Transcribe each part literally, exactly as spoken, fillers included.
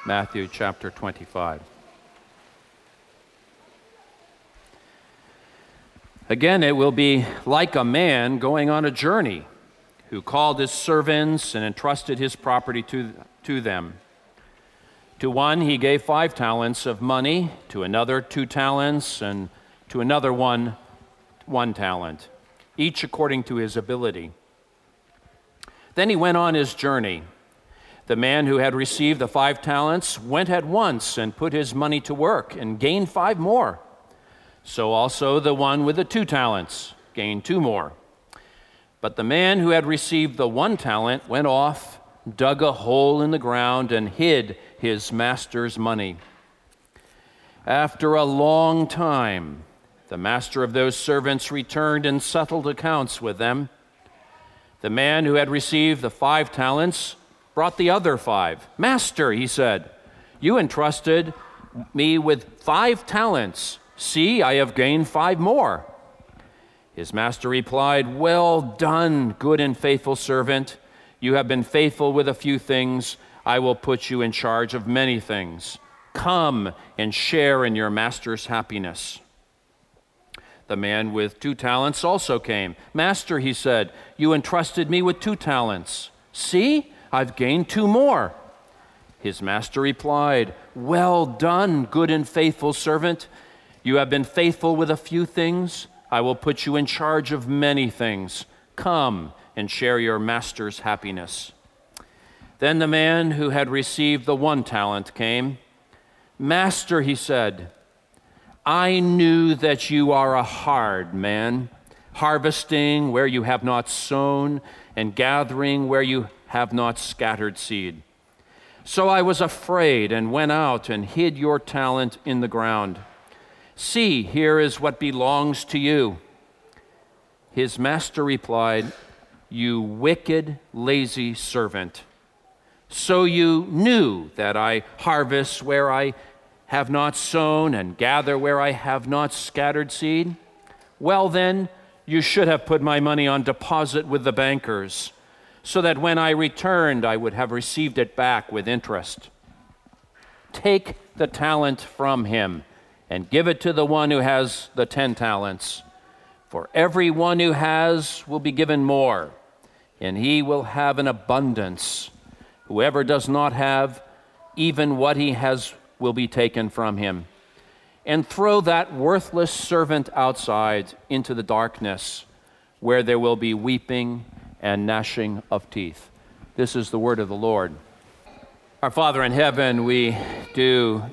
Matthew chapter twenty-five. Again, it will be like a man going on a journey who called his servants and entrusted his property to, to them. To one he gave five talents of money, to another two talents, and to another one one talent, each according to his ability. Then he went on his journey. The man who had received the five talents went at once and put his money to work and gained five more. So also the one with the two talents gained two more. But the man who had received the one talent went off, dug a hole in the ground, and hid his master's money. After a long time, the master of those servants returned and settled accounts with them. The man who had received the five talents brought the other five. "Master," he said, "you entrusted me with five talents. See, I have gained five more." His master replied, "Well done, good and faithful servant. You have been faithful with a few things. I will put you in charge of many things. Come and share in your master's happiness." The man with two talents also came. "Master," he said, "you entrusted me with two talents. See, I've gained two more." His master replied, "Well done, good and faithful servant. You have been faithful with a few things. I will put you in charge of many things. Come and share your master's happiness." Then the man who had received the one talent came. "Master," he said, "I knew that you are a hard man, harvesting where you have not sown and gathering where you have not scattered seed. So I was afraid and went out and hid your talent in the ground. See, here is what belongs to you." His master replied, "You wicked, lazy servant. So you knew that I harvest where I have not sown and gather where I have not scattered seed? Well then, you should have put my money on deposit with the bankers, so that when I returned, I would have received it back with interest. Take the talent from him and give it to the one who has the ten talents. For everyone who has will be given more, and he will have an abundance. Whoever does not have, even what he has will be taken from him. And throw that worthless servant outside into the darkness, where there will be weeping and gnashing of teeth." This is the word of the Lord. Our Father in heaven, we do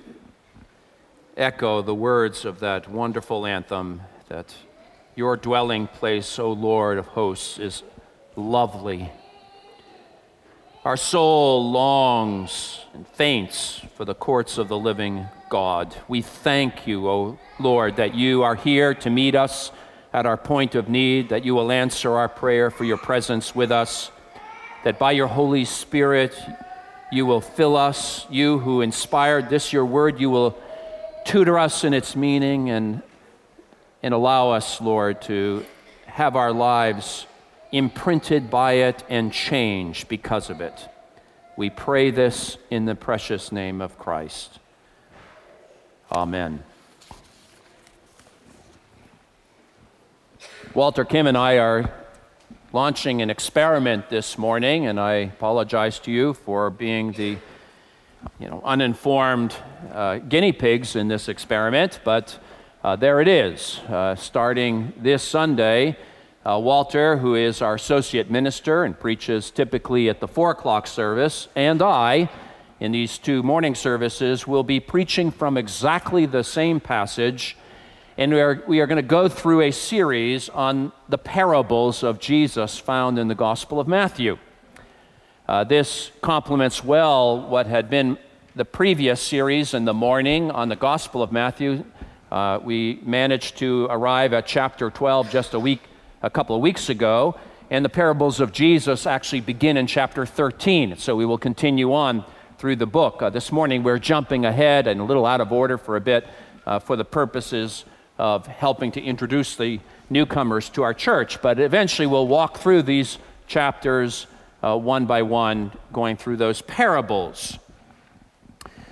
echo the words of that wonderful anthem, that your dwelling place, O Lord of hosts, is lovely. Our soul longs and faints for the courts of the living God. We thank you, O Lord, that you are here to meet us at our point of need, that you will answer our prayer for your presence with us, that by your Holy Spirit you will fill us, you who inspired this your word, you will tutor us in its meaning and, and allow us, Lord, to have our lives imprinted by it and changed because of it. We pray this in the precious name of Christ. Amen. Walter Kim and I are launching an experiment this morning, and I apologize to you for being the you know, uninformed uh, guinea pigs in this experiment, but uh, there it is. Uh, starting this Sunday, uh, Walter, who is our associate minister and preaches typically at the four o'clock service, and I, in these two morning services, will be preaching from exactly the same passage, and we are, we are going to go through a series on the parables of Jesus found in the Gospel of Matthew. Uh, this complements well what had been the previous series in the morning on the Gospel of Matthew. Uh, we managed to arrive at chapter twelve just a week, a couple of weeks ago, and the parables of Jesus actually begin in chapter thirteen. So we will continue on through the book. Uh, this morning we're jumping ahead and a little out of order for a bit uh, for the purposes of helping to introduce the newcomers to our church. But eventually we'll walk through these chapters uh, one by one, going through those parables.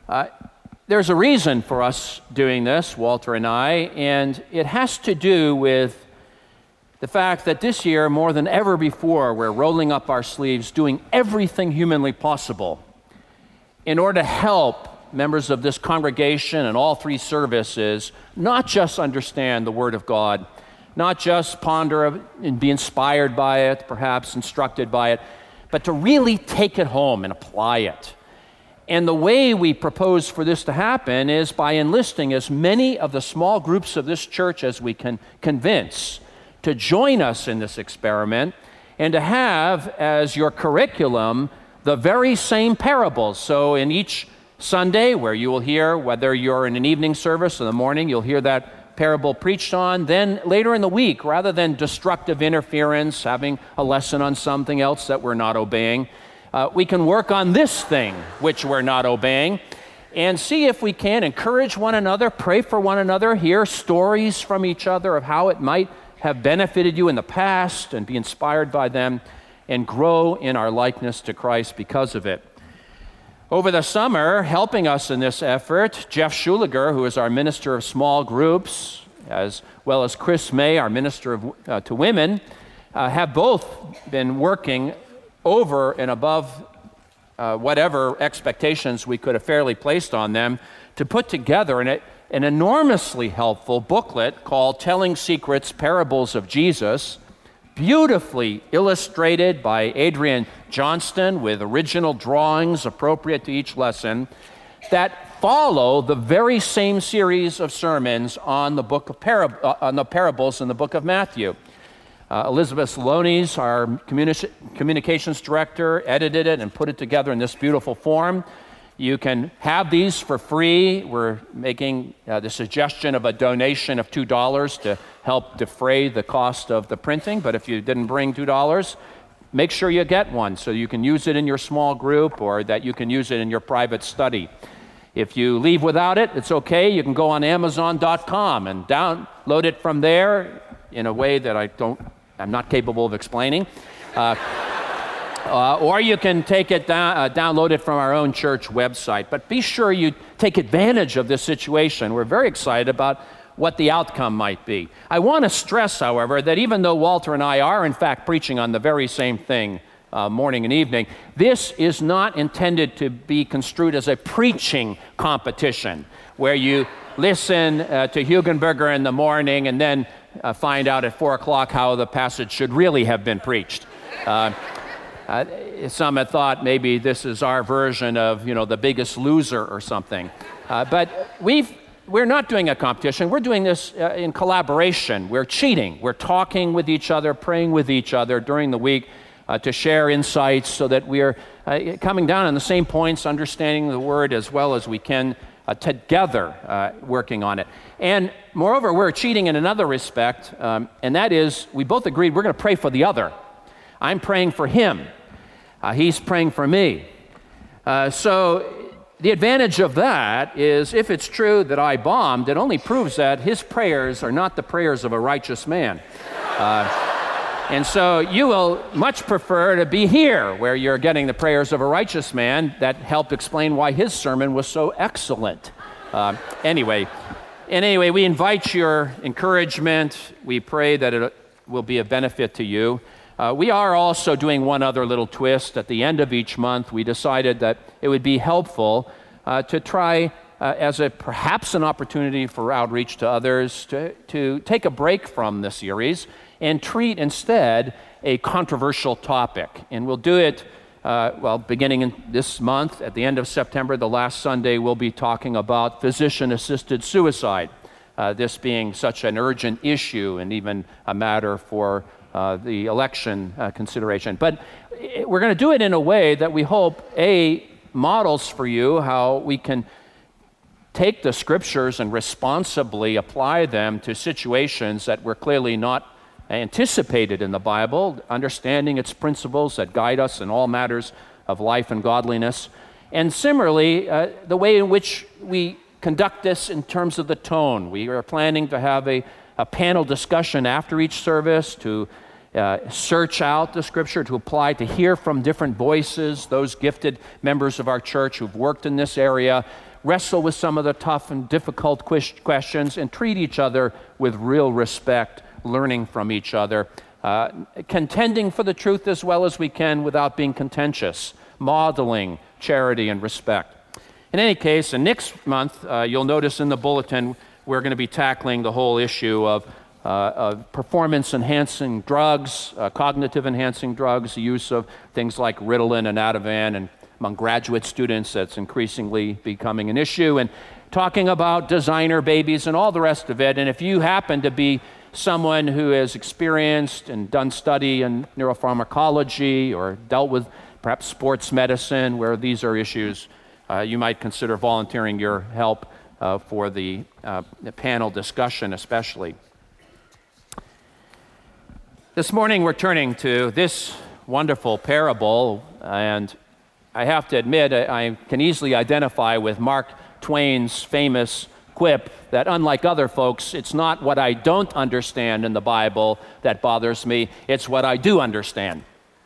Uh, there's a reason for us doing this, Walter and I, and it has to do with the fact that this year, more than ever before, we're rolling up our sleeves, doing everything humanly possible in order to help members of this congregation and all three services not just understand the Word of God, not just ponder and be inspired by it, perhaps instructed by it, but to really take it home and apply it. And the way we propose for this to happen is by enlisting as many of the small groups of this church as we can convince to join us in this experiment and to have as your curriculum the very same parables. So in each Sunday where you will hear, whether you're in an evening service or the morning, you'll hear that parable preached on. Then later in the week, rather than destructive interference, having a lesson on something else that we're not obeying, uh, we can work on this thing which we're not obeying and see if we can encourage one another, pray for one another, hear stories from each other of how it might have benefited you in the past and be inspired by them and grow in our likeness to Christ because of it. Over the summer, helping us in this effort, Jeff Schuliger, who is our minister of small groups, as well as Chris May, our minister of, uh, to women, uh, have both been working over and above uh, whatever expectations we could have fairly placed on them to put together an, an enormously helpful booklet called Telling Secrets, Parables of Jesus, beautifully illustrated by Adrian Johnston with original drawings appropriate to each lesson that follow the very same series of sermons on the book of parab- uh, on the parables in the book of Matthew. Uh, Elizabeth Salonis, our communi- communications director, edited it and put it together in this beautiful form. You can have these for free. We're making uh, the suggestion of a donation of two dollars to help defray the cost of the printing. But if you didn't bring two dollars, make sure you get one so you can use it in your small group or that you can use it in your private study. If you leave without it, it's okay. You can go on Amazon dot com and download it from there in a way that I don't, I'm not capable of explaining. Uh, Uh, or you can take it down, uh, download it from our own church website. But be sure you take advantage of this situation. We're very excited about what the outcome might be. I want to stress, however, that even though Walter and I are in fact preaching on the very same thing uh, morning and evening, this is not intended to be construed as a preaching competition where you listen uh, to Hugenberger in the morning and then uh, find out at four o'clock how the passage should really have been preached. Uh, Uh, some have thought maybe this is our version of, you know, The Biggest Loser or something. Uh, but we've, we're not doing a competition. We're doing this uh, in collaboration. We're cheating. We're talking with each other, praying with each other during the week uh, to share insights so that we're uh, coming down on the same points, understanding the Word as well as we can uh, together, uh, working on it. And moreover, we're cheating in another respect, um, and that is we both agreed we're going to pray for the other. I'm praying for him. Uh, he's praying for me. Uh, so the advantage of that is if it's true that I bombed, it only proves that his prayers are not the prayers of a righteous man. Uh, and so you will much prefer to be here where you're getting the prayers of a righteous man. That helped explain why his sermon was so excellent. Uh, anyway, and anyway, we invite your encouragement. We pray that it will be a benefit to you. Uh, we are also doing one other little twist. At the end of each month, we decided that it would be helpful uh, to try, uh, as a perhaps an opportunity for outreach to others, to, to take a break from the series and treat instead a controversial topic. And we'll do it, uh, well, beginning in this month, at the end of September, the last Sunday, we'll be talking about physician-assisted suicide, uh, this being such an urgent issue and even a matter for Uh, the election uh, consideration. But we're going to do it in a way that we hope, A, models for you how we can take the scriptures and responsibly apply them to situations that were clearly not anticipated in the Bible, understanding its principles that guide us in all matters of life and godliness. And similarly, uh, the way in which we conduct this in terms of the tone. We are planning to have a, a panel discussion after each service to uh, search out the Scripture, to apply, to hear from different voices, those gifted members of our church who've worked in this area, wrestle with some of the tough and difficult questions, and treat each other with real respect, learning from each other, uh, contending for the truth as well as we can without being contentious, modeling charity and respect. In any case, uh, next month, uh, you'll notice in the bulletin, we're going to be tackling the whole issue of, uh, of performance-enhancing drugs, uh, cognitive-enhancing drugs, the use of things like Ritalin and Ativan, and among graduate students, that's increasingly becoming an issue, and talking about designer babies and all the rest of it. And if you happen to be someone who has experienced and done study in neuropharmacology or dealt with perhaps sports medicine where these are issues, uh, you might consider volunteering your help uh, for the, uh, the panel discussion especially. This morning we're turning to this wonderful parable, and I have to admit I, I can easily identify with Mark Twain's famous quip that unlike other folks, it's not what I don't understand in the Bible that bothers me, it's what I do understand.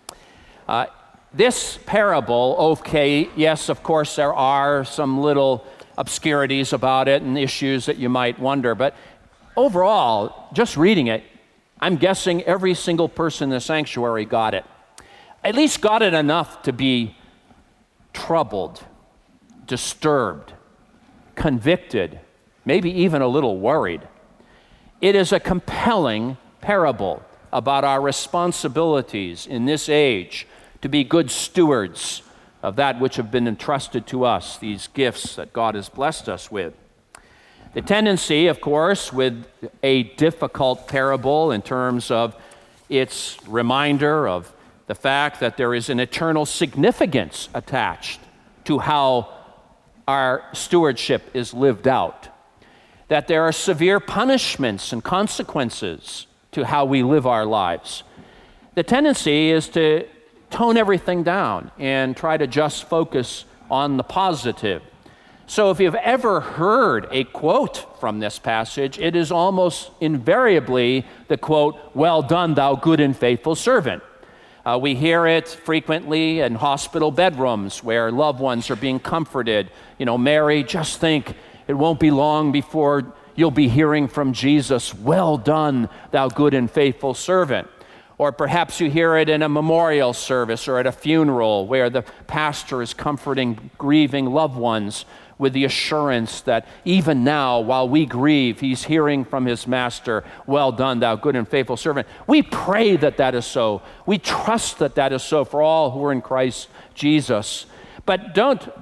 Uh, this parable, okay, yes, of course there are some little obscurities about it and issues that you might wonder, but overall, just reading it, I'm guessing every single person in the sanctuary got it. At least got it enough to be troubled, disturbed, convicted, maybe even a little worried. It is a compelling parable about our responsibilities in this age to be good stewards of that which have been entrusted to us, these gifts that God has blessed us with. The tendency, of course, with a difficult parable in terms of its reminder of the fact that there is an eternal significance attached to how our stewardship is lived out, that there are severe punishments and consequences to how we live our lives. The tendency is to tone everything down and try to just focus on the positive. So if you've ever heard a quote from this passage, it is almost invariably the quote, "Well done, thou good and faithful servant." Uh, we hear it frequently in hospital bedrooms where loved ones are being comforted. You know, Mary, just think, it won't be long before you'll be hearing from Jesus, "Well done, thou good and faithful servant." Or perhaps you hear it in a memorial service or at a funeral where the pastor is comforting grieving loved ones with the assurance that even now, while we grieve, he's hearing from his master, "Well done, thou good and faithful servant." We pray that that is so. We trust that that is so for all who are in Christ Jesus. But don't,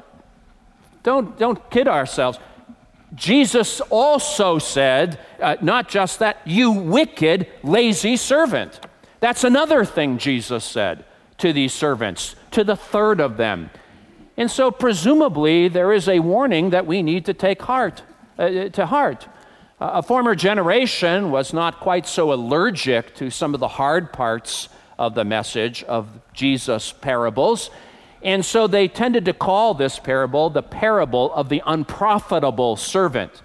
don't, don't kid ourselves. Jesus also said, uh, not just that, "You wicked, lazy servant." That's another thing Jesus said to these servants, to the third of them. And so presumably there is a warning that we need to take heart, uh, to heart. Uh, a former generation was not quite so allergic to some of the hard parts of the message of Jesus' parables, and so they tended to call this parable the parable of the unprofitable servant,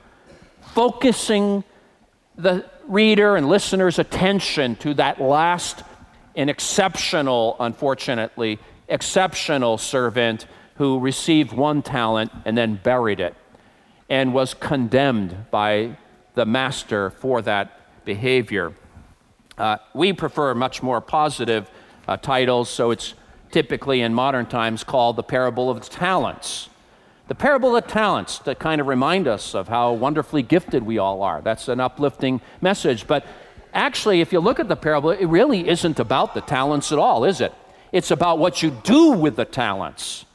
focusing the reader and listener's attention to that last and exceptional, unfortunately, exceptional servant who received one talent and then buried it and was condemned by the master for that behavior. Uh, we prefer much more positive uh, titles, so it's typically in modern times called the parable of the talents. The parable of the talents to kind of remind us of how wonderfully gifted we all are. That's an uplifting message. But actually, if you look at the parable, it really isn't about the talents at all, is it? It's about what you do with the talents.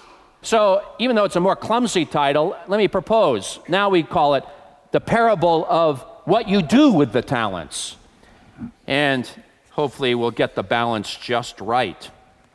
So even though it's a more clumsy title, let me propose. Now we call it the parable of what you do with the talents. And hopefully we'll get the balance just right.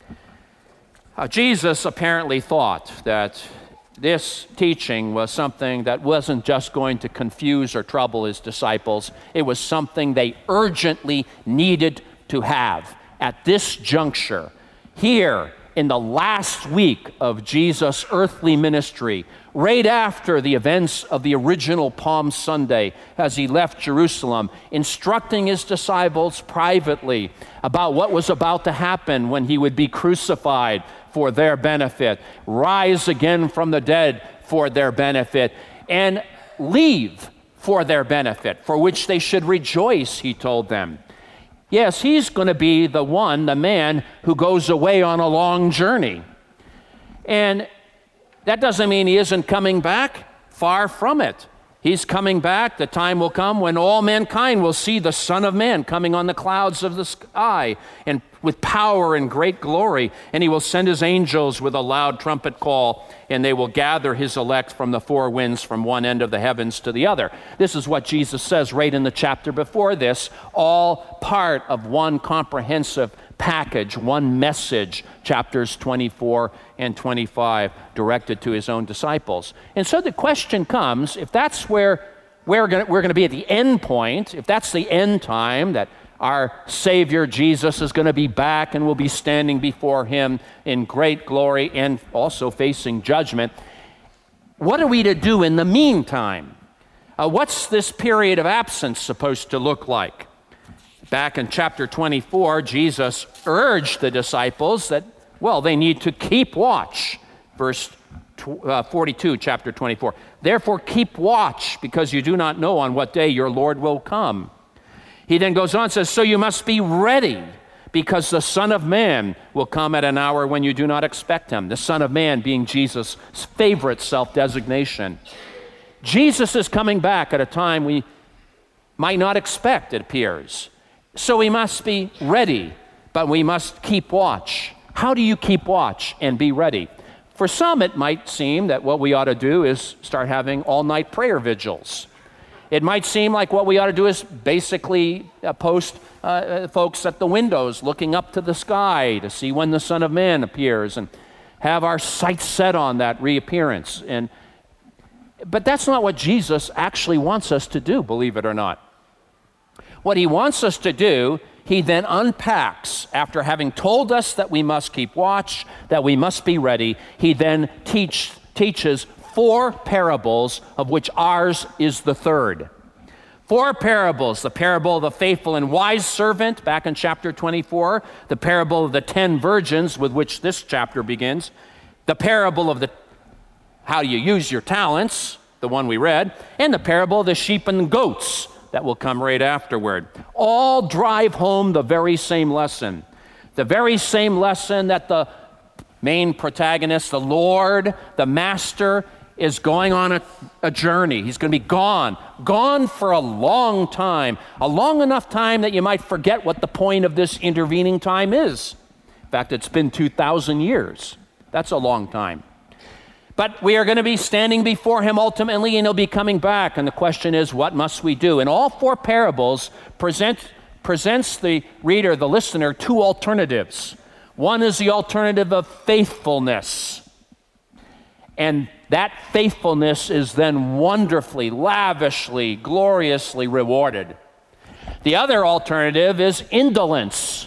Uh, Jesus apparently thought that this teaching was something that wasn't just going to confuse or trouble his disciples. It was something they urgently needed to have at this juncture, here in the last week of Jesus' earthly ministry, right after the events of the original Palm Sunday, as he left Jerusalem, instructing his disciples privately about what was about to happen when he would be crucified for their benefit, rise again from the dead for their benefit, and leave for their benefit, for which they should rejoice, he told them. Yes, he's going to be the one, the man who goes away on a long journey. And that doesn't mean he isn't coming back. Far from it. He's coming back. The time will come when all mankind will see the Son of Man coming on the clouds of the sky and with power and great glory. And he will send his angels with a loud trumpet call, and they will gather his elect from the four winds from one end of the heavens to the other. This is what Jesus says right in the chapter before this, all part of one comprehensive package, one message, chapters twenty-four and twenty-five, directed to his own disciples. And so the question comes, if that's where we're going we're going to be at the end point, if that's the end time, that our Savior Jesus is going to be back and we'll be standing before him in great glory and also facing judgment, what are we to do in the meantime? Uh, what's this period of absence supposed to look like? Back in chapter twenty-four, Jesus urged the disciples that, well, they need to keep watch. Verse forty-two, chapter twenty-four. Therefore, keep watch, because you do not know on what day your Lord will come. He then goes on and says, so you must be ready, because the Son of Man will come at an hour when you do not expect him. The Son of Man being Jesus' favorite self-designation. Jesus is coming back at a time we might not expect, it appears. So we must be ready, but we must keep watch. How do you keep watch and be ready? For some, it might seem that what we ought to do is start having all-night prayer vigils. It might seem like what we ought to do is basically uh, post uh, folks at the windows looking up to the sky to see when the Son of Man appears and have our sights set on that reappearance. And, but that's not what Jesus actually wants us to do, believe it or not. What he wants us to do, he then unpacks. After having told us that we must keep watch, that we must be ready, he then teach, teaches four parables, of which ours is the third. Four parables: the parable of the faithful and wise servant, back in chapter twenty-four, the parable of the ten virgins, with which this chapter begins, the parable of the how you use your talents, the one we read, and the parable of the sheep and goats, that will come right afterward. All drive home the very same lesson. The very same lesson that the main protagonist, the Lord, the Master, is going on a, a journey. He's going to be gone, gone for a long time, a long enough time that you might forget what the point of this intervening time is. In fact, it's been two thousand years. That's a long time. But we are going to be standing before him ultimately, and he'll be coming back. And the question is, what must we do? And all four parables present presents the reader, the listener, two alternatives. One is the alternative of faithfulness. And that faithfulness is then wonderfully, lavishly, gloriously rewarded. The other alternative is indolence,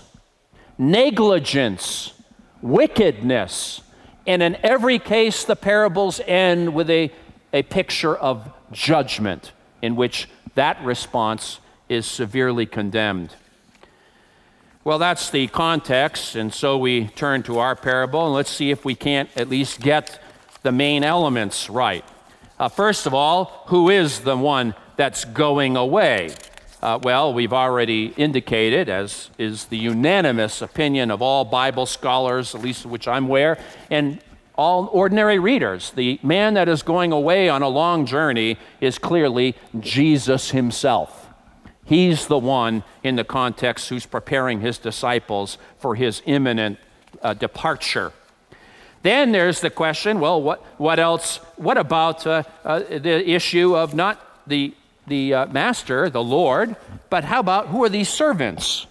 negligence, wickedness. And in every case, the parables end with a, a picture of judgment in which that response is severely condemned. Well, that's the context, and so we turn to our parable, and let's see if we can't at least get the main elements right. Uh, first of all, who is the one that's going away? Uh, well, we've already indicated, as is the unanimous opinion of all Bible scholars, at least of which I'm aware, and all ordinary readers, the man that is going away on a long journey is clearly Jesus himself. He's the one in the context who's preparing his disciples for his imminent uh, departure. Then there's the question, well, what, what else? What about uh, uh, the issue of not the the uh, master, the Lord, but how about who are these servants?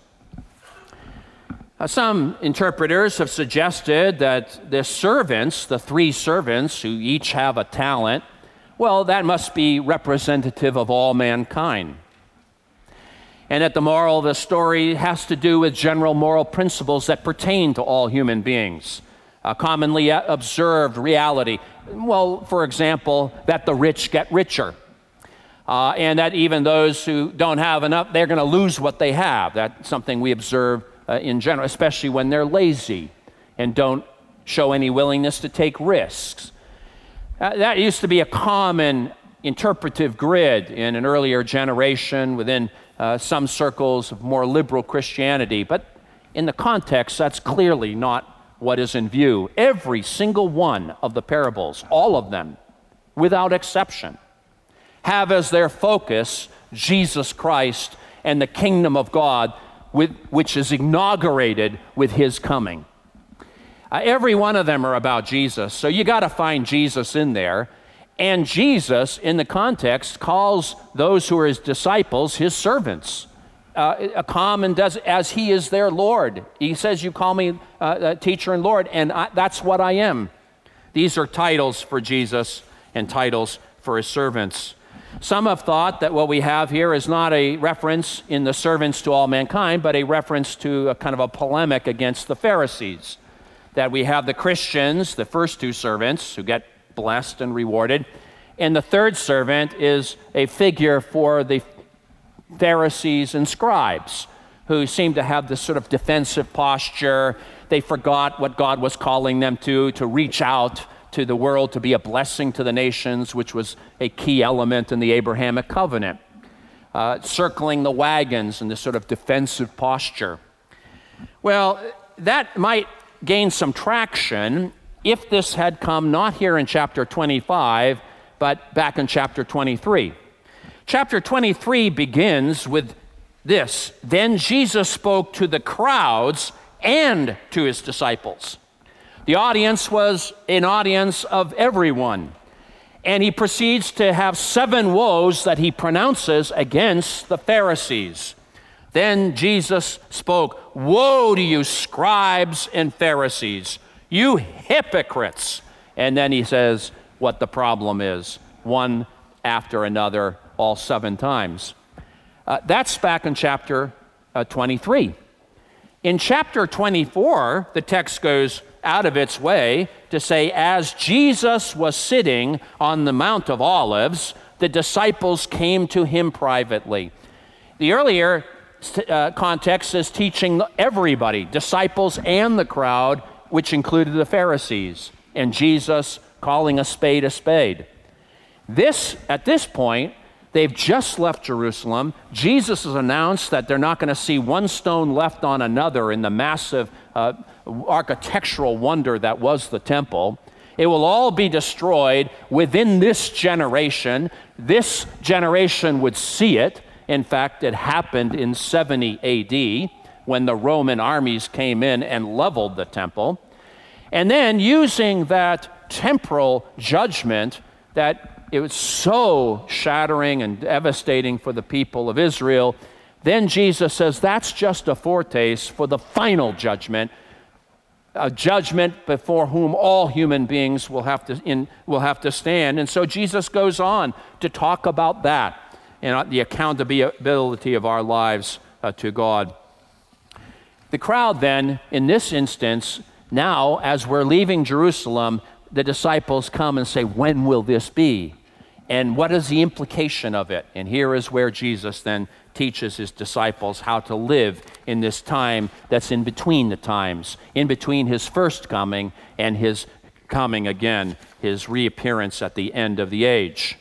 Uh, some interpreters have suggested that the servants, the three servants who each have a talent, well, that must be representative of all mankind. And that the moral of the story has to do with general moral principles that pertain to all human beings. a commonly observed reality. Well, for example, that the rich get richer. Uh, and that even those who don't have enough, they're going to lose what they have. That's something we observe uh, in general, especially when they're lazy and don't show any willingness to take risks. Uh, that used to be a common interpretive grid in an earlier generation within uh, some circles of more liberal Christianity. But in the context, that's clearly not what is in view. Every single one of the parables, all of them, without exception, have as their focus Jesus Christ and the kingdom of God, with, which is inaugurated with his coming. Uh, every one of them are about Jesus, so you got to find Jesus in there. And Jesus, in the context, calls those who are his disciples his servants. Uh, come and does as he is their Lord. He says, you call me uh, uh, teacher and Lord, and I, that's what I am. These are titles for Jesus and titles for his servants. Some have thought that what we have here is not a reference in the servants to all mankind, but a reference to a kind of a polemic against the Pharisees. That we have the Christians, the first two servants, who get blessed and rewarded, and the third servant is a figure for the Pharisees and scribes, who seem to have this sort of defensive posture. They forgot what God was calling them to, to reach out to the world, to be a blessing to the nations, which was a key element in the Abrahamic covenant. Uh, circling the wagons in this sort of defensive posture. Well, that might gain some traction if this had come not here in chapter twenty-five, but back in chapter twenty-three. Chapter twenty-three begins with this: then Jesus spoke to the crowds and to his disciples. The audience was an audience of everyone. And he proceeds to have seven woes that he pronounces against the Pharisees. Then Jesus spoke, woe to you, scribes and Pharisees, you hypocrites. And then he says what the problem is, one after another, all seven times. Uh, that's back in chapter uh, twenty-three. In chapter twenty-four, the text goes out of its way to say, as Jesus was sitting on the Mount of Olives, the disciples came to him privately. The earlier uh, context is teaching everybody, disciples and the crowd, which included the Pharisees, and Jesus calling a spade a spade. This, at this point, they've just left Jerusalem. Jesus has announced that they're not going to see one stone left on another in the massive uh, architectural wonder that was the temple. It will all be destroyed within this generation. This generation would see it. In fact, it happened in seventy A D when the Roman armies came in and leveled the temple. And then using that temporal judgment that it was so shattering and devastating for the people of Israel, then Jesus says that's just a foretaste for the final judgment, a judgment before whom all human beings will have to in, will have to stand. And so Jesus goes on to talk about that and the accountability of our lives uh, to God. The crowd then, in this instance, now as we're leaving Jerusalem, the disciples come and say, when will this be? And what is the implication of it? And here is where Jesus then teaches his disciples how to live in this time that's in between the times, in between his first coming and his coming again, his reappearance at the end of the age.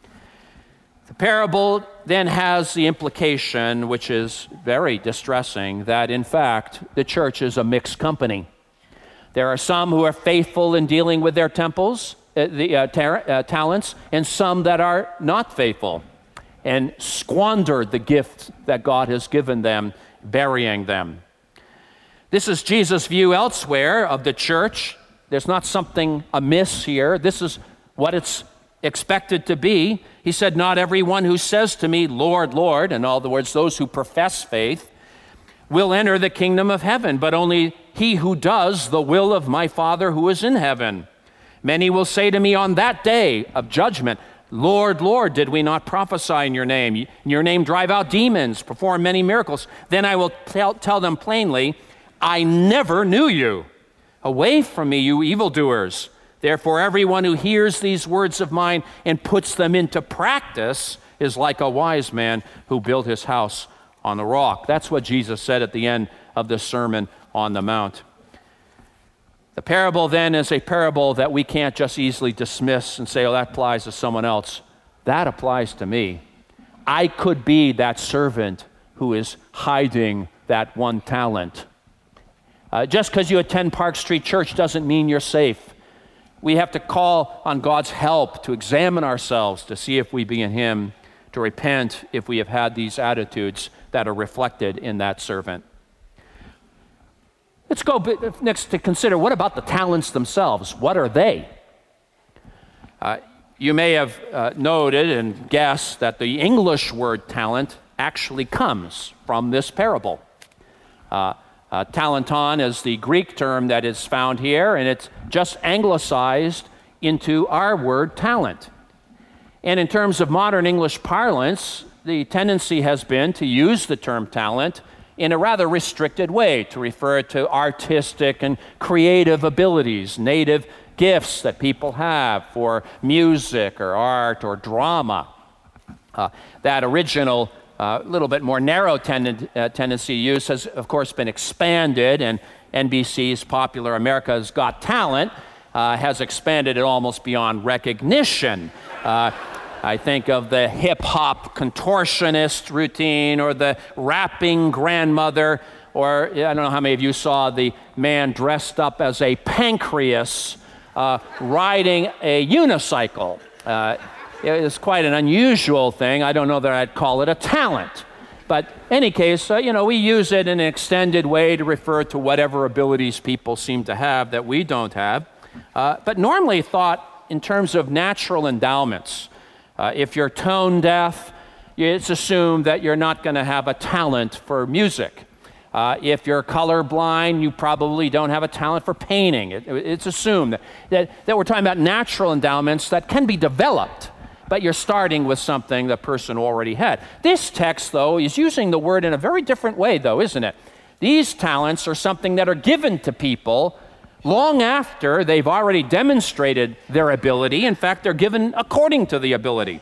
The parable then has the implication, which is very distressing, that in fact the church is a mixed company. There are some who are faithful in dealing with their temples, uh, the uh, tar- uh, talents, and some that are not faithful and squander the gift that God has given them, burying them. This is Jesus' view elsewhere of the church. There's not something amiss here. This is what it's expected to be. He said, not everyone who says to me, Lord, Lord, in other words, those who profess faith, will enter the kingdom of heaven, but only he who does the will of my Father who is in heaven. Many will say to me on that day of judgment, Lord, Lord, did we not prophesy in your name? In your name drive out demons, perform many miracles. Then I will tell, tell them plainly, I never knew you. Away from me, you evildoers. Therefore, everyone who hears these words of mine and puts them into practice is like a wise man who built his house on the rock. That's what Jesus said at the end of the Sermon on the Mount. The parable then is a parable that we can't just easily dismiss and say, oh, that applies to someone else. That applies to me. I could be that servant who is hiding that one talent. Uh, just because you attend Park Street Church doesn't mean you're safe. We have to call on God's help to examine ourselves to see if we be in Him, to repent if we have had these attitudes that are reflected in that servant. Let's go next to consider, what about the talents themselves? What are they? Uh, you may have uh, noted and guessed that the English word talent actually comes from this parable. Uh, uh, talenton is the Greek term that is found here, and it's just anglicized into our word talent. And in terms of modern English parlance, the tendency has been to use the term talent in a rather restricted way, to refer to artistic and creative abilities, native gifts that people have for music or art or drama. Uh, that original, a uh, little bit more narrow tend- uh, tendency to use has, of course, been expanded, and N B C's popular America's Got Talent uh, has expanded it almost beyond recognition. Uh, I think of the hip-hop contortionist routine, or the rapping grandmother, or I don't know how many of you saw the man dressed up as a pancreas uh, riding a unicycle. Uh, It's quite an unusual thing. I don't know that I'd call it a talent. But in any case, uh, you know, we use it in an extended way to refer to whatever abilities people seem to have that we don't have. Uh, but normally thought in terms of natural endowments. Uh, if you're tone deaf, it's assumed that you're not going to have a talent for music. Uh, if you're colorblind, you probably don't have a talent for painting. It, it's assumed that, that, that we're talking about natural endowments that can be developed, but you're starting with something the person already had. This text, though, is using the word in a very different way, though, isn't it? These talents are something that are given to people long after they've already demonstrated their ability. In fact, they're given according to the ability.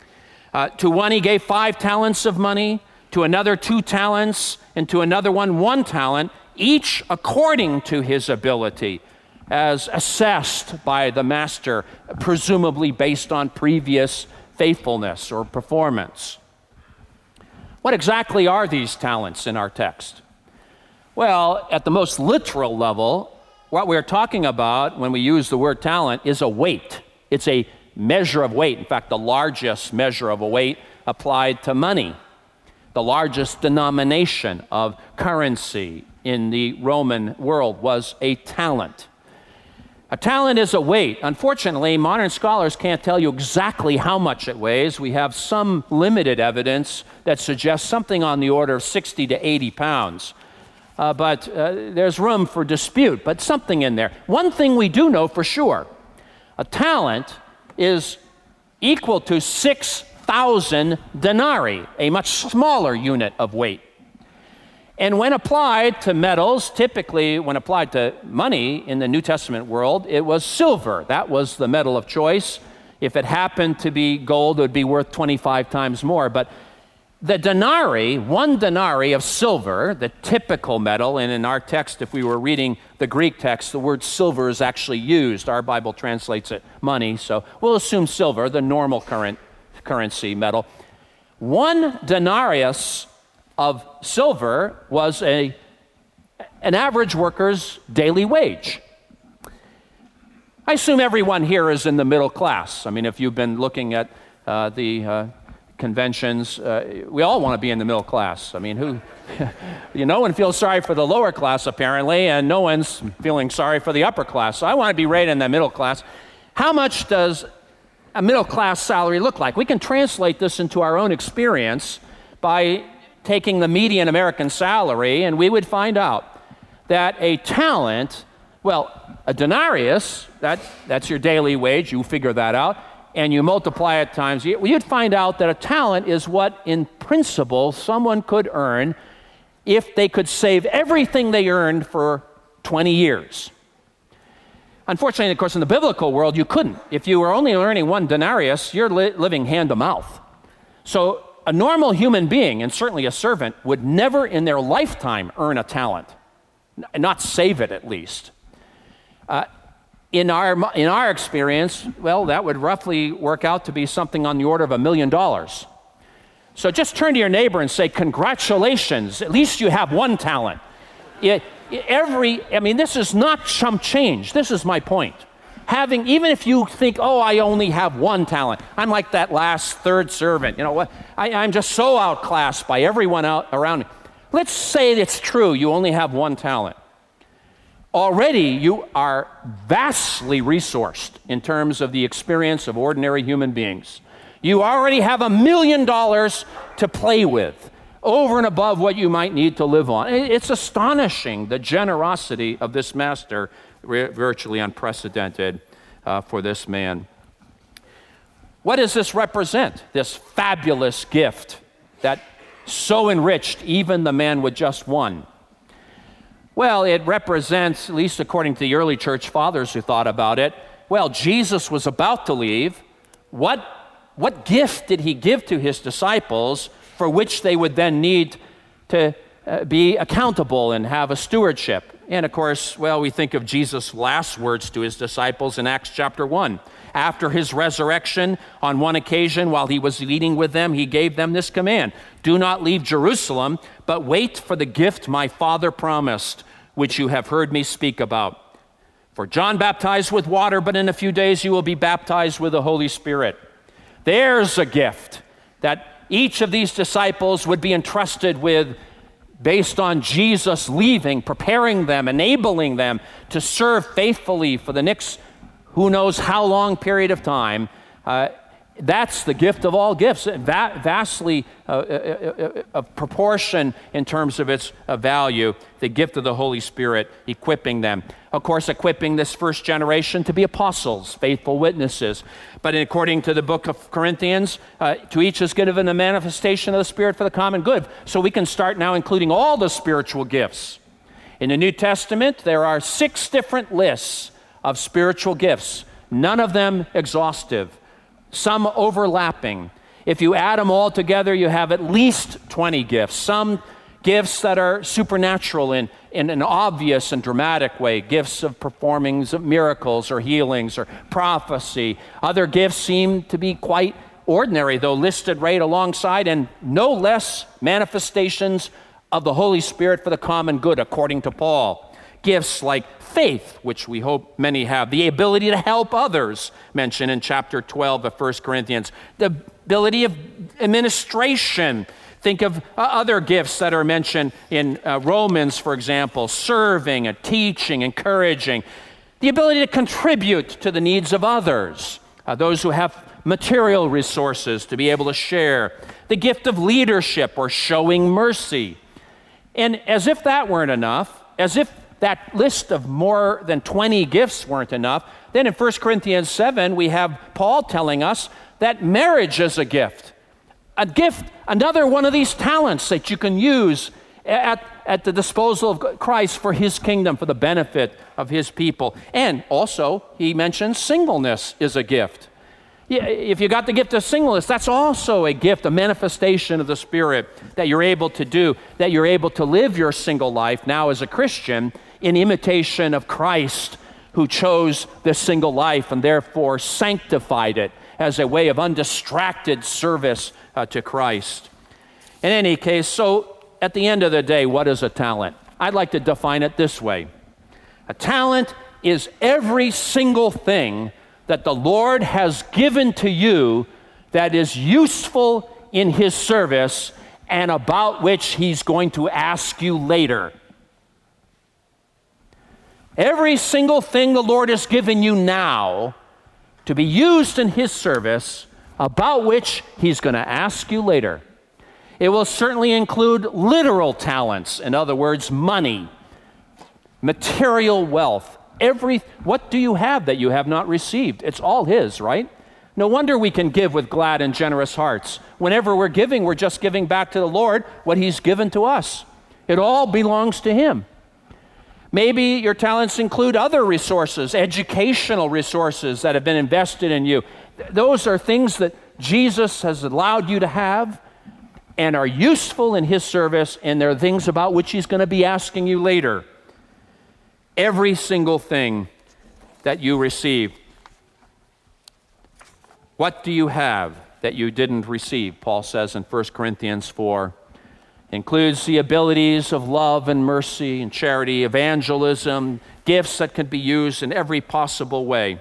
Uh, to one he gave five talents of money, to another two talents, and to another one one talent, each according to his ability, as assessed by the master, presumably based on previous faithfulness or performance. What exactly are these talents in our text? Well, at the most literal level, what we're talking about when we use the word talent is a weight. It's a measure of weight. In fact, the largest measure of a weight applied to money. The largest denomination of currency in the Roman world was a talent. A talent is a weight. Unfortunately, modern scholars can't tell you exactly how much it weighs. We have some limited evidence that suggests something on the order of sixty to eighty pounds. Uh, but uh, there's room for dispute, but something in there. One thing we do know for sure, a talent is equal to six thousand denarii, a much smaller unit of weight. And when applied to metals, typically when applied to money in the New Testament world, it was silver. That was the metal of choice. If it happened to be gold, it would be worth twenty-five times more. But the denarii, one denarii of silver, the typical metal, and in our text, if we were reading the Greek text, the word silver is actually used. Our Bible translates it money, so we'll assume silver, the normal current currency metal. One denarius of silver was a an average worker's daily wage. I assume everyone here is in the middle class. I mean, if you've been looking at uh, the uh, conventions, uh, we all want to be in the middle class. I mean, who? you know, no one feels sorry for the lower class apparently, and no one's feeling sorry for the upper class. So I want to be right in the middle class. How much does a middle class salary look like? We can translate this into our own experience by taking the median American salary, and we would find out that a talent, well, a denarius, that, that's your daily wage, you figure that out, and you multiply it times, you'd find out that a talent is what, in principle, someone could earn if they could save everything they earned for twenty years. Unfortunately, of course, in the biblical world, you couldn't. If you were only earning one denarius, you're li- living hand to mouth. So a normal human being, and certainly a servant, would never in their lifetime earn a talent, N- not save it at least. Uh, in our in our experience, well, that would roughly work out to be something on the order of a million dollars. So just turn to your neighbor and say, congratulations, at least you have one talent. It, every, I mean, this is not chump change. This is my point. Having, even if you think, oh, I only have one talent. I'm like that last third servant. You know what? I, I'm just so outclassed by everyone out around me. Let's say it's true. You only have one talent. Already you are vastly resourced in terms of the experience of ordinary human beings. You already have a million dollars to play with, over and above what you might need to live on. It's astonishing, the generosity of this master, virtually unprecedented uh, for this man. What does this represent, this fabulous gift that so enriched even the man with just one? Well, it represents, at least according to the early church fathers who thought about it, well, Jesus was about to leave. What, what gift did he give to his disciples for which they would then need to uh, be accountable and have a stewardship? And of course, well, we think of Jesus' last words to his disciples in Acts chapter one. After his resurrection, on one occasion while he was eating with them, he gave them this command: do not leave Jerusalem, but wait for the gift my Father promised, which you have heard me speak about. For John baptized with water, but in a few days you will be baptized with the Holy Spirit. There's a gift that each of these disciples would be entrusted with based on Jesus leaving, preparing them, enabling them to serve faithfully for the next who knows how long period of time. Uh, that's the gift of all gifts, va- vastly uh, uh, uh, of proportion in terms of its uh, value, the gift of the Holy Spirit, equipping them. Of course, equipping this first generation to be apostles, faithful witnesses. But according to the book of Corinthians, uh, to each is given a manifestation of the Spirit for the common good. So we can start now including all the spiritual gifts. In the New Testament, there are six different lists of spiritual gifts, none of them exhaustive, some overlapping. If you add them all together, you have at least twenty gifts. Some gifts that are supernatural in, in an obvious and dramatic way, gifts of performing miracles or healings or prophecy. Other gifts seem to be quite ordinary, though listed right alongside, and no less manifestations of the Holy Spirit for the common good, according to Paul. Gifts like faith, which we hope many have, the ability to help others, mentioned in chapter twelve of First Corinthians, the ability of administration. Think of uh, other gifts that are mentioned in uh, Romans, for example, serving and teaching, encouraging, the ability to contribute to the needs of others, uh, those who have material resources to be able to share, the gift of leadership or showing mercy. And as if that weren't enough, as if that list of more than twenty gifts weren't enough, then in First Corinthians seven, we have Paul telling us that marriage is a gift. A gift, another one of these talents that you can use at, at the disposal of Christ for his kingdom, for the benefit of his people. And also, he mentions singleness is a gift. If you got the gift of singleness, that's also a gift, a manifestation of the Spirit that you're able to do, that you're able to live your single life now as a Christian in imitation of Christ, who chose this single life and therefore sanctified it as a way of undistracted service uh, to Christ. In any case, so at the end of the day, what is a talent? I'd like to define it this way. A talent is every single thing that the Lord has given to you that is useful in his service and about which he's going to ask you later. Every single thing the Lord has given you now to be used in his service, about which he's going to ask you later. It will certainly include literal talents, in other words, money, material wealth. Every, what do you have that you have not received? It's all his, right? No wonder we can give with glad and generous hearts. Whenever we're giving, we're just giving back to the Lord what he's given to us. It all belongs to him. Maybe your talents include other resources, educational resources that have been invested in you. Those are things that Jesus has allowed you to have and are useful in his service, and they're things about which he's going to be asking you later. Every single thing that you receive. What do you have that you didn't receive? Paul says in First Corinthians four. Includes the abilities of love and mercy and charity, evangelism, gifts that can be used in every possible way.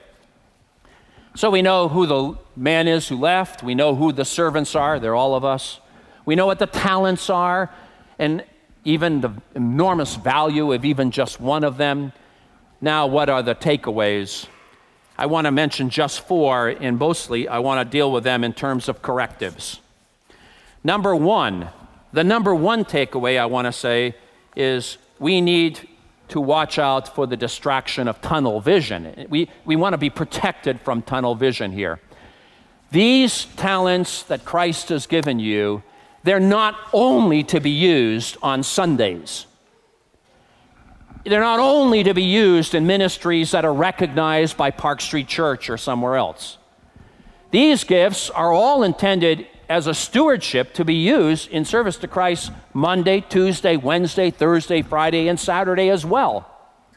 So we know who the man is who left. We know who the servants are. They're all of us. We know what the talents are, and even the enormous value of even just one of them. Now, what are the takeaways? I want to mention just four, and mostly I want to deal with them in terms of correctives. Number one, the number one takeaway I want to say is we need to watch out for the distraction of tunnel vision. We, we want to be protected from tunnel vision here. These talents that Christ has given you, they're not only to be used on Sundays. They're not only to be used in ministries that are recognized by Park Street Church or somewhere else. These gifts are all intended as a stewardship to be used in service to Christ Monday, Tuesday, Wednesday, Thursday, Friday, and Saturday as well.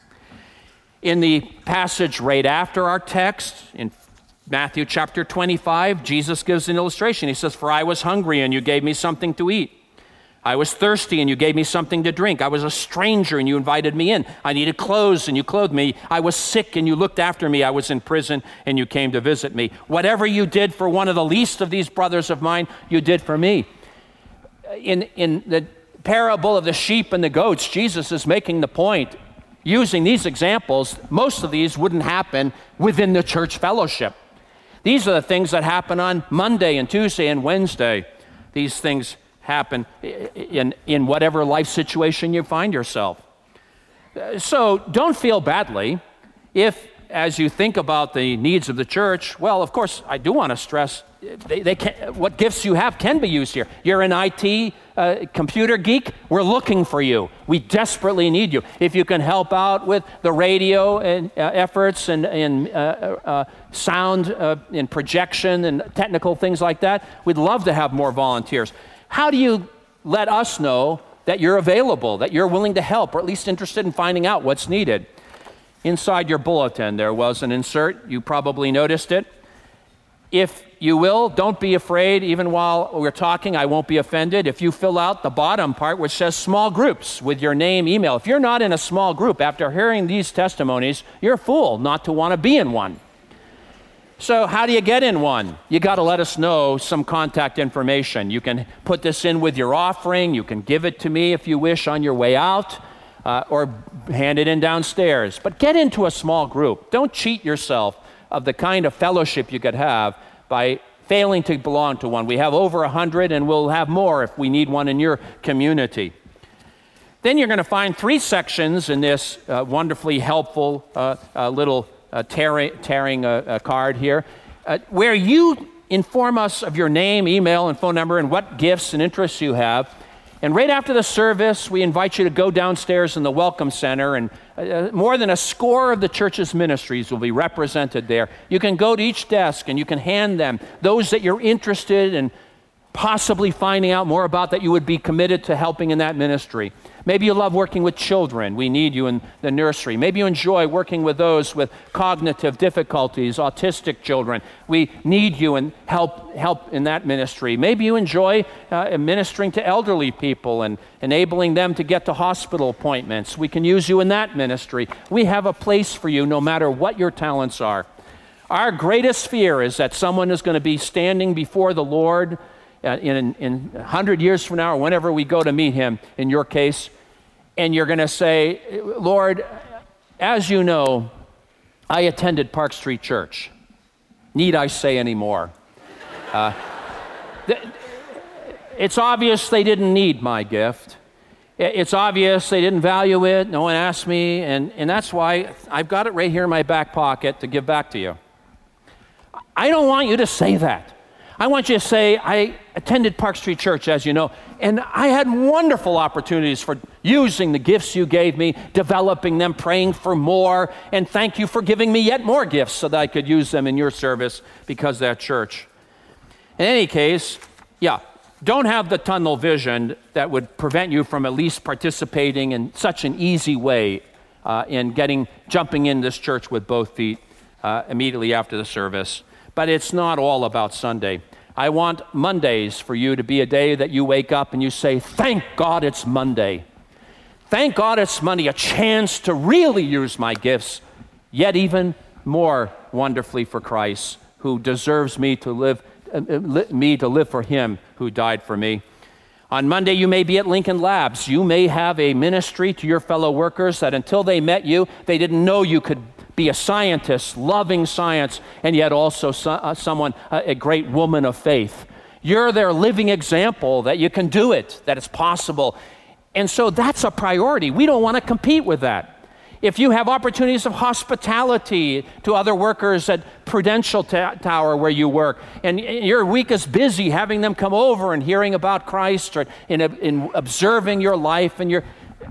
In the passage right after our text, in Matthew chapter twenty-five, Jesus gives an illustration. He says, "For I was hungry and you gave me something to eat. I was thirsty and you gave me something to drink. I was a stranger and you invited me in. I needed clothes and you clothed me. I was sick and you looked after me. I was in prison and you came to visit me. Whatever you did for one of the least of these brothers of mine, you did for me." In, in the parable of the sheep and the goats, Jesus is making the point, using these examples, most of these wouldn't happen within the church fellowship. These are the things that happen on Monday and Tuesday and Wednesday. These things happen in, in whatever life situation you find yourself. So don't feel badly if, as you think about the needs of the church, well, of course, I do want to stress they, they can, what gifts you have can be used here. You're an I T uh, computer geek, we're looking for you. We desperately need you. If you can help out with the radio and uh, efforts and, and uh, uh, sound uh, and projection and technical things like that, we'd love to have more volunteers. How do you let us know that you're available, that you're willing to help, or at least interested in finding out what's needed? Inside your bulletin, there was an insert. You probably noticed it. If you will, don't be afraid. Even while we're talking, I won't be offended. If you fill out the bottom part, which says small groups with your name, email. If you're not in a small group, after hearing these testimonies, you're a fool not to want to be in one. So how do you get in one? You got to let us know some contact information. You can put this in with your offering. You can give it to me if you wish on your way out, uh, or hand it in downstairs. But get into a small group. Don't cheat yourself of the kind of fellowship you could have by failing to belong to one. We have over a hundred, and we'll have more if we need one in your community. Then you're going to find three sections in this uh, wonderfully helpful uh, uh, little Uh, tearing, tearing a, a card here, uh, where you inform us of your name, email, and phone number, and what gifts and interests you have. And right after the service, we invite you to go downstairs in the Welcome Center, and uh, more than a score of the church's ministries will be represented there. You can go to each desk and you can hand them those that you're interested in possibly finding out more about, that you would be committed to helping in that ministry. Maybe you love working with children. We need you in the nursery. Maybe you enjoy working with those with cognitive difficulties, autistic children. We need you and help help in that ministry. Maybe you enjoy uh, ministering to elderly people and enabling them to get to hospital appointments. We can use you in that ministry. We have a place for you no matter what your talents are. Our greatest fear is that someone is going to be standing before the Lord Uh, in, in a hundred years from now, or whenever we go to meet him, in your case, and you're going to say, "Lord, as you know, I attended Park Street Church. Need I say any more?" Uh, th- it's obvious they didn't need my gift. It's obvious they didn't value it. No one asked me, and, and that's why I've got it right here in my back pocket to give back to you. I don't want you to say that. I want you to say, "I attended Park Street Church, as you know, and I had wonderful opportunities for using the gifts you gave me, developing them, praying for more, and thank you for giving me yet more gifts so that I could use them in your service because of that church. In any case, yeah, don't have the tunnel vision that would prevent you from at least participating in such an easy way uh, in getting, jumping in this church with both feet uh, immediately after the service. But it's not all about Sunday. I want Mondays for you to be a day that you wake up and you say, thank God it's Monday. Thank God it's Monday, a chance to really use my gifts, yet even more wonderfully for Christ, who deserves me to live, uh, li- me to live for him who died for me. On Monday, you may be at Lincoln Labs. You may have a ministry to your fellow workers that until they met you, they didn't know you could be a scientist, loving science, and yet also so, uh, someone, uh, a great woman of faith. You're their living example that you can do it, that it's possible. And so that's a priority. We don't want to compete with that. If you have opportunities of hospitality to other workers at Prudential t- Tower where you work, and your week is busy having them come over and hearing about Christ or in, in observing your life, and your,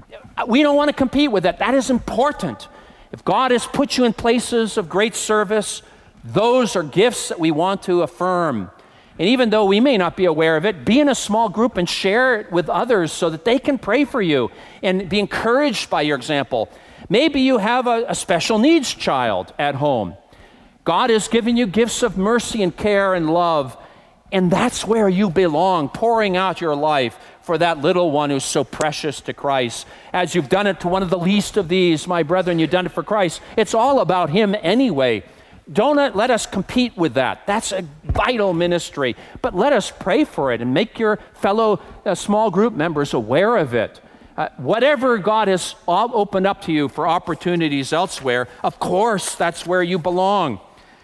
we don't want to compete with that. That is important. If God has put you in places of great service, those are gifts that we want to affirm. And even though we may not be aware of it, be in a small group and share it with others so that they can pray for you and be encouraged by your example. Maybe you have a, a special needs child at home. God has given you gifts of mercy and care and love, and that's where you belong, pouring out your life for that little one who's so precious to Christ. As you've done it to one of the least of these, my brethren, you've done it for Christ. It's all about him anyway. Don't let us compete with that. That's a vital ministry. But let us pray for it and make your fellow uh, small group members aware of it. Uh, whatever God has opened up to you for opportunities elsewhere, of course, that's where you belong.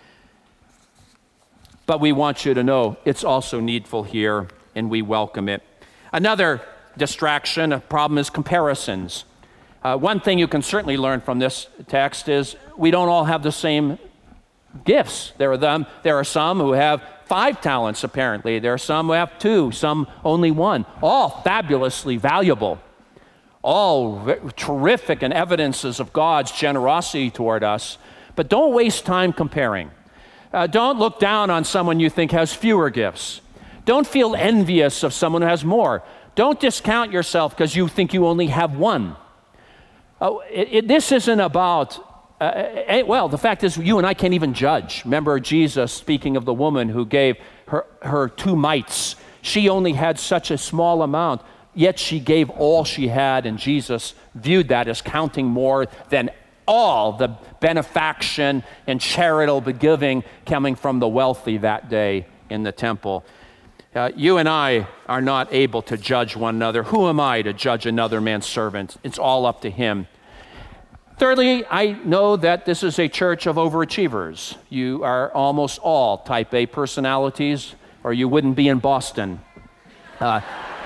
But we want you to know it's also needful here, and we welcome it. Another distraction, a problem is comparisons. Uh, one thing you can certainly learn from this text is we don't all have the same gifts. There are them. There are some who have five talents, apparently. There are some who have two, some only one. All fabulously valuable. All v- terrific and evidences of God's generosity toward us. But don't waste time comparing. Uh, don't look down on someone you think has fewer gifts. Don't feel envious of someone who has more. Don't discount yourself because you think you only have one. Uh, it, it, this isn't about, uh, well, the fact is you and I can't even judge. Remember Jesus speaking of the woman who gave her, her two mites. She only had such a small amount, yet she gave all she had, and Jesus viewed that as counting more than all the benefaction and charitable giving coming from the wealthy that day in the temple. Uh, you and I are not able to judge one another. Who am I to judge another man's servant? It's all up to him. Thirdly, I know that this is a church of overachievers. You are almost all type A personalities, or you wouldn't be in Boston. Uh,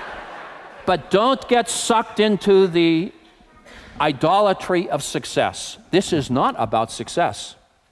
but don't get sucked into the idolatry of success. This is not about success.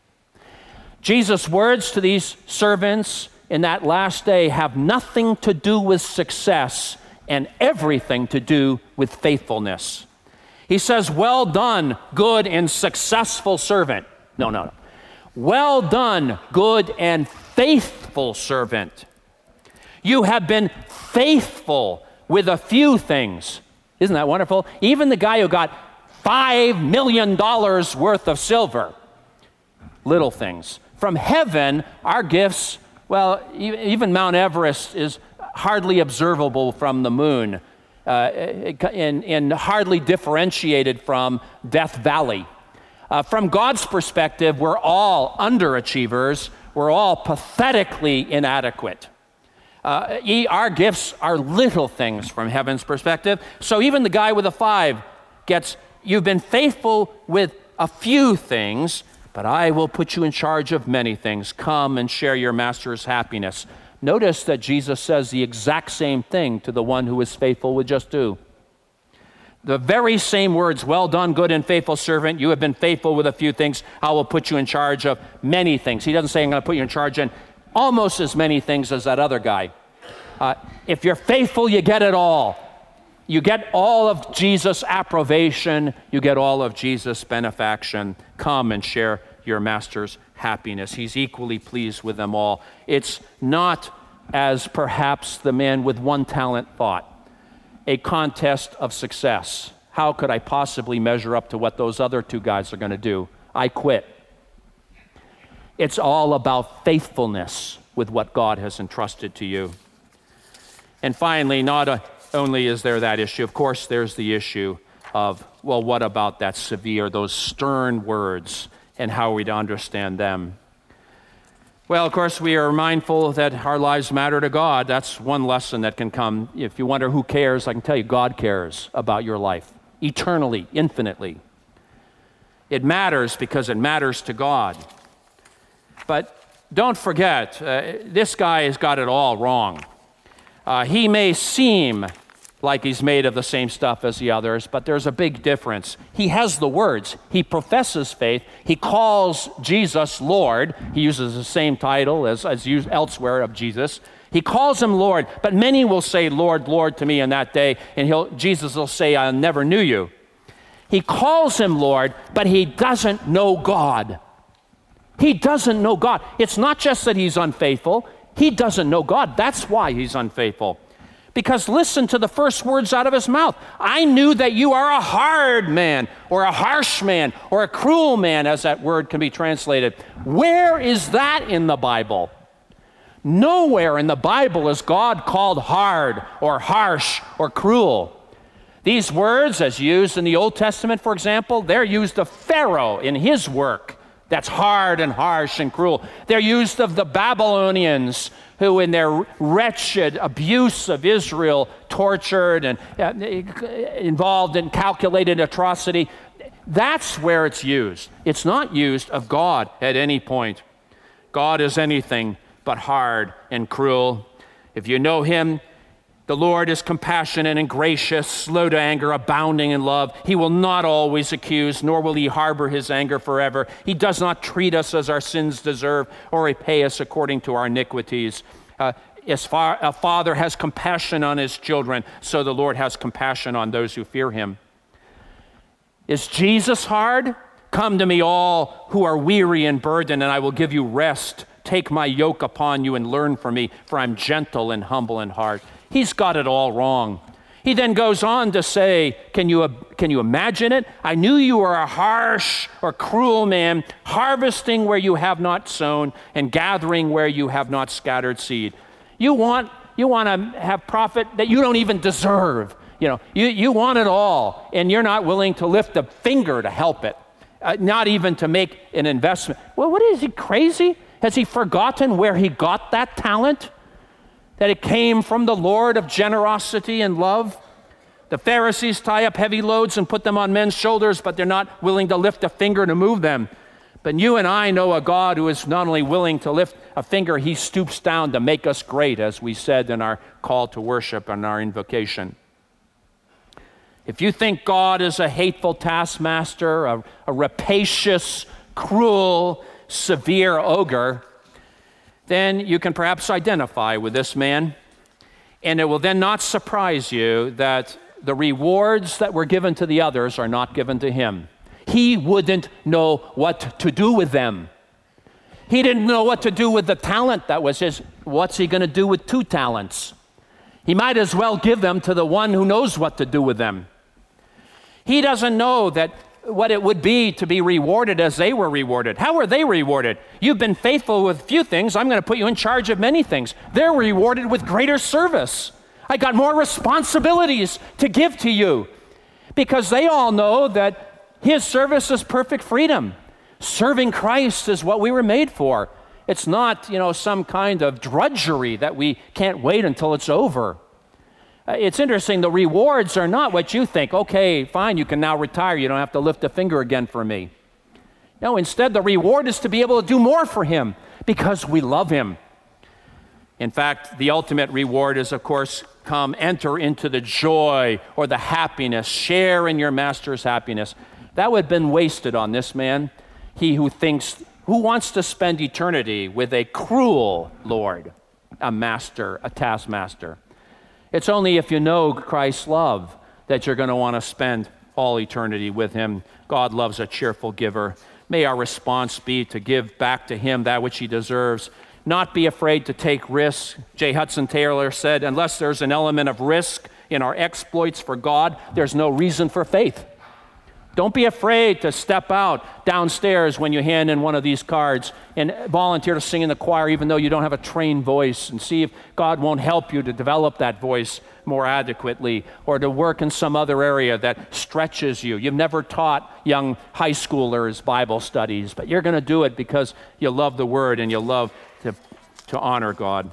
Jesus' words to these servants in that last day have nothing to do with success and everything to do with faithfulness. He says, well done, good and successful servant. No, no, no. Well done, good and faithful servant. You have been faithful with a few things. Isn't that wonderful? Even the guy who got five million dollars worth of silver. Little things. From heaven, our gifts, well, even Mount Everest is hardly observable from the moon uh, and, and hardly differentiated from Death Valley. Uh, from God's perspective, we're all underachievers. We're all pathetically inadequate. Uh, our gifts are little things from heaven's perspective. So even the guy with a five gets, you've been faithful with a few things, but I will put you in charge of many things. Come and share your master's happiness. Notice that Jesus says the exact same thing to the one who is faithful with just two. The very same words, well done, good and faithful servant. You have been faithful with a few things. I will put you in charge of many things. He doesn't say I'm going to put you in charge in almost as many things as that other guy. Uh, if you're faithful, you get it all. You get all of Jesus' approbation. You get all of Jesus' benefaction. Come and share your master's happiness. He's equally pleased with them all. It's not, as perhaps the man with one talent thought, a contest of success. How could I possibly measure up to what those other two guys are going to do? I quit. It's all about faithfulness with what God has entrusted to you. And finally, not a, only is there that issue, of course, there's the issue of, well, what about that severe, those stern words, and how are we to understand them? Well, of course, we are mindful that our lives matter to God. That's one lesson that can come. If you wonder who cares, I can tell you God cares about your life, eternally, infinitely. It matters because it matters to God. But don't forget, uh, this guy has got it all wrong. Uh, he may seem like he's made of the same stuff as the others, but there's a big difference. He has the words. He professes faith. He calls Jesus Lord. He uses the same title as, as used elsewhere of Jesus. He calls him Lord, but many will say, Lord, Lord to me in that day, and he'll, Jesus will say, I never knew you. He calls him Lord, but he doesn't know God. He doesn't know God. It's not just that he's unfaithful. He doesn't know God. That's why he's unfaithful. Because listen to the first words out of his mouth. I knew that you are a hard man, or a harsh man, or a cruel man, as that word can be translated. Where is that in the Bible? Nowhere in the Bible is God called hard, or harsh, or cruel. These words, as used in the Old Testament, for example, they're used of Pharaoh in his work. That's hard and harsh and cruel. They're used of the Babylonians, who in their wretched abuse of Israel, tortured and uh, involved in calculated atrocity. That's where it's used. It's not used of God at any point. God is anything but hard and cruel. If you know him, the Lord is compassionate and gracious, slow to anger, abounding in love. He will not always accuse, nor will he harbor his anger forever. He does not treat us as our sins deserve or repay us according to our iniquities. Uh, as far a father has compassion on his children, so the Lord has compassion on those who fear him. Is Jesus hard? Come to me all who are weary and burdened, and I will give you rest. Take my yoke upon you and learn from me, for I'm gentle and humble in heart. He's got it all wrong. He then goes on to say, can you, can you imagine it? I knew you were a harsh or cruel man, harvesting where you have not sown and gathering where you have not scattered seed. You want, you want to have profit that you don't even deserve. You know, you, you want it all, and you're not willing to lift a finger to help it, uh, not even to make an investment. Well, what is he, crazy? Has he forgotten where he got that talent? That it came from the Lord of generosity and love? The Pharisees tie up heavy loads and put them on men's shoulders, but they're not willing to lift a finger to move them. But you and I know a God who is not only willing to lift a finger, he stoops down to make us great, as we said in our call to worship and our invocation. If you think God is a hateful taskmaster, a, a rapacious, cruel, severe ogre, then you can perhaps identify with this man, and it will then not surprise you that the rewards that were given to the others are not given to him. He wouldn't know what to do with them. He didn't know what to do with the talent that was his. What's he going to do with two talents? He might as well give them to the one who knows what to do with them. He doesn't know that what it would be to be rewarded as they were rewarded. How were they rewarded? You've been faithful with few things. I'm going to put you in charge of many things. They're rewarded with greater service. I got more responsibilities to give to you, because they all know that his service is perfect freedom. Serving Christ is what we were made for. It's not, you know, some kind of drudgery that we can't wait until it's over. It's interesting, the rewards are not what you think. Okay, fine, you can now retire. You don't have to lift a finger again for me. No, instead, the reward is to be able to do more for him because we love him. In fact, the ultimate reward is, of course, come enter into the joy or the happiness, share in your master's happiness. That would have been wasted on this man. He who thinks, who wants to spend eternity with a cruel Lord, a master, a taskmaster. It's only if you know Christ's love that you're going to want to spend all eternity with him. God loves a cheerful giver. May our response be to give back to him that which he deserves. Not be afraid to take risks. J. Hudson Taylor said, unless there's an element of risk in our exploits for God, there's no reason for faith. Don't be afraid to step out downstairs when you hand in one of these cards and volunteer to sing in the choir even though you don't have a trained voice, and see if God won't help you to develop that voice more adequately, or to work in some other area that stretches you. You've never taught young high schoolers Bible studies, but you're going to do it because you love the Word and you love to, to honor God.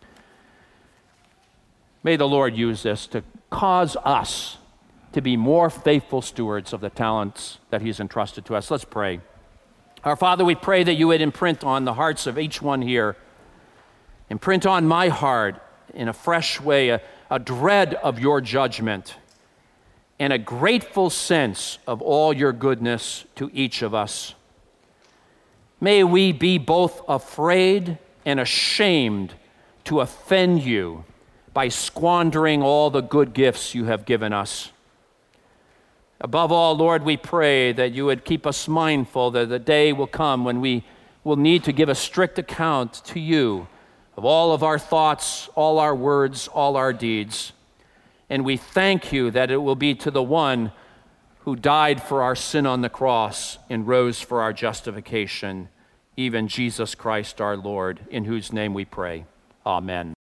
May the Lord use this to cause us to be more faithful stewards of the talents that he's entrusted to us. Let's pray. Our Father, we pray that you would imprint on the hearts of each one here, imprint on my heart in a fresh way, a, a dread of your judgment and a grateful sense of all your goodness to each of us. May we be both afraid and ashamed to offend you by squandering all the good gifts you have given us. Above all, Lord, we pray that you would keep us mindful that the day will come when we will need to give a strict account to you of all of our thoughts, all our words, all our deeds. And we thank you that it will be to the one who died for our sin on the cross and rose for our justification, even Jesus Christ our Lord, in whose name we pray. Amen.